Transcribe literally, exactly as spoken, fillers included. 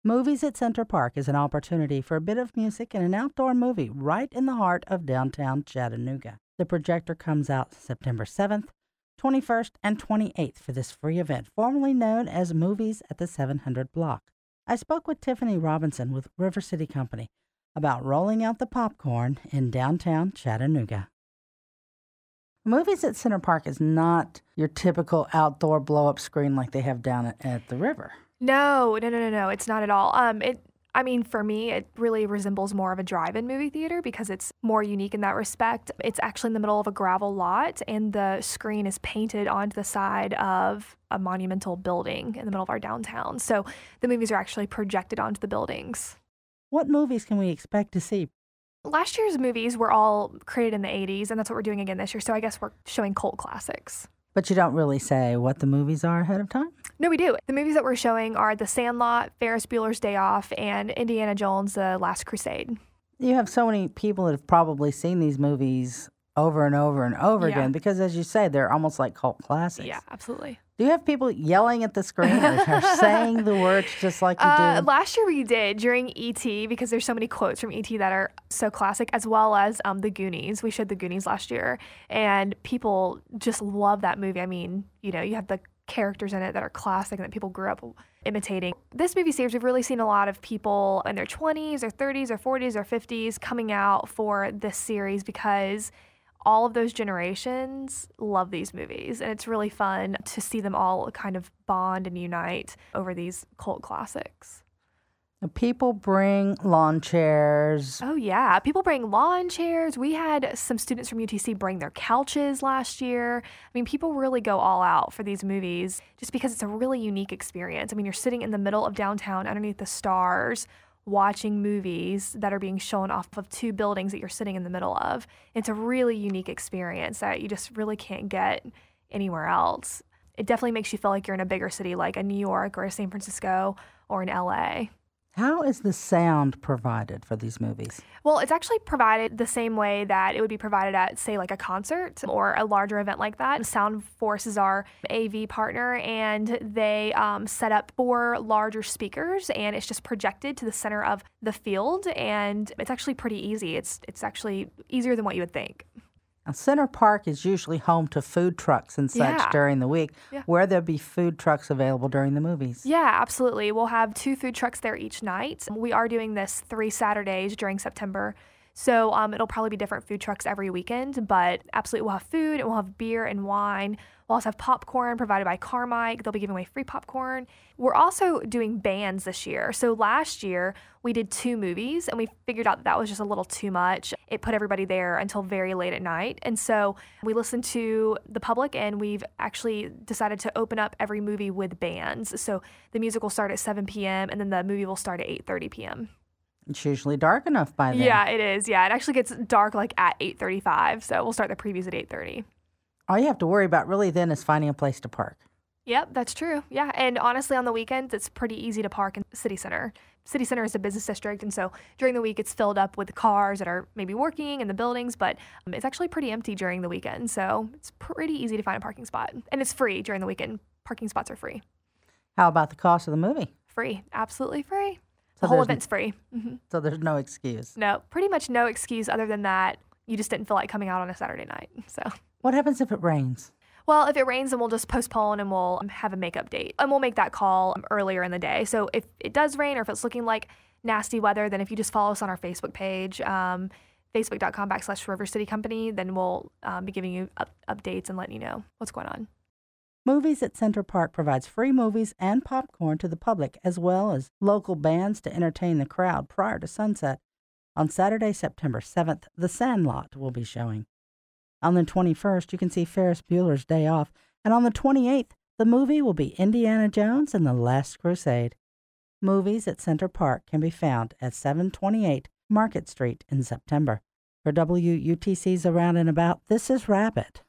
Movies at Center Park is an opportunity for a bit of music and an outdoor movie right in the heart of downtown Chattanooga. The projector comes out September seventh, twenty-first, and twenty-eighth for this free event, formerly known as Movies at the seven hundred Block. I spoke with Tiffany Robinson with River City Company about rolling out the popcorn in downtown Chattanooga. Movies at Center Park is not your typical outdoor blow-up screen like they have down at, at the river. No, no, no, no, no. It's not at all. Um, it. I mean, for me, it really resembles more of a drive-in movie theater because it's more unique in that respect. It's actually in the middle of a gravel lot, and the screen is painted onto the side of a monumental building in the middle of our downtown. So the movies are actually projected onto the buildings. What movies can we expect to see? Last year's movies were all created in the eighties, and that's what we're doing again this year. So I guess we're showing cult classics. But you don't really say what the movies are ahead of time? No, we do. The movies that we're showing are The Sandlot, Ferris Bueller's Day Off, and Indiana Jones, The Last Crusade. You have so many people that have probably seen these movies over and over and over Yeah. again because, as you say, they're almost like cult classics. Yeah, absolutely. Do you have people yelling at the screen or, or saying the words just like you Uh, do? last year we did during E T because there's so many quotes from E T that are so classic, as well as um, The Goonies. We showed The Goonies last year, and people just love that movie. I mean, you know, you have the characters in it that are classic and that people grew up imitating. This movie series, we've really seen a lot of people in their twenties or thirties or forties or fifties coming out for this series because all of those generations love these movies, and it's really fun to see them all kind of bond and unite over these cult classics. People bring lawn chairs. Oh, yeah. People bring lawn chairs. We had some students from U T C bring their couches last year. I mean, people really go all out for these movies just because it's a really unique experience. I mean, you're sitting in the middle of downtown underneath the stars watching movies that are being shown off of two buildings that you're sitting in the middle of. It's a really unique experience that you just really can't get anywhere else. It definitely makes you feel like you're in a bigger city like a New York or a San Francisco or an L A. How is the sound provided for these movies? Well, it's actually provided the same way that it would be provided at, say, like a concert or a larger event like that. Sound Force is our A V partner, and they um, set up four larger speakers, and it's just projected to the center of the field, and it's actually pretty easy. It's it's actually easier than what you would think. Now, Center Park is usually home to food trucks and such Yeah. during the week. Yeah. Where there'll be food trucks available during the movies. Yeah, absolutely. We'll have two food trucks there each night. We are doing this three Saturdays during September. So um, it'll probably be different food trucks every weekend, but absolutely we'll have food and we'll have beer and wine. We'll also have popcorn provided by Carmike. They'll be giving away free popcorn. We're also doing bands this year. So last year we did two movies and we figured out that that was just a little too much. It put everybody there until very late at night. And so we listened to the public and we've actually decided to open up every movie with bands. So the music will start at seven p.m. and then the movie will start at eight thirty p.m. It's usually dark enough by then. Yeah, it is. Yeah, it actually gets dark like at eight thirty-five. So we'll start the previews at eight thirty. All you have to worry about really then is finding a place to park. Yep, that's true. Yeah, and honestly, on the weekends, it's pretty easy to park in City Center. City Center is a business district, and so during the week, it's filled up with cars that are maybe working in the buildings, but um, it's actually pretty empty during the weekend, so it's pretty easy to find a parking spot. And it's free during the weekend. Parking spots are free. How about the cost of the movie? Free. Absolutely free. So The whole there's- event's free. hmm So there's no excuse. No, pretty much no excuse other than that you just didn't feel like coming out on a Saturday night, so... What happens if it rains? Well, if it rains, then we'll just postpone and we'll have a makeup date. And we'll make that call earlier in the day. So if it does rain or if it's looking like nasty weather, then if you just follow us on our Facebook page, um, facebook.com backslash River City Company, then we'll um, be giving you up- updates and letting you know what's going on. Movies at Center Park provides free movies and popcorn to the public, as well as local bands to entertain the crowd prior to sunset. On Saturday, September seventh, The Sandlot will be showing. On the twenty-first, you can see Ferris Bueller's Day Off, and on the twenty-eighth, the movie will be Indiana Jones and the Last Crusade. Movies at Center Park can be found at seven twenty-eight Market Street in September. For W U T C's Around and About, this is Rabbit.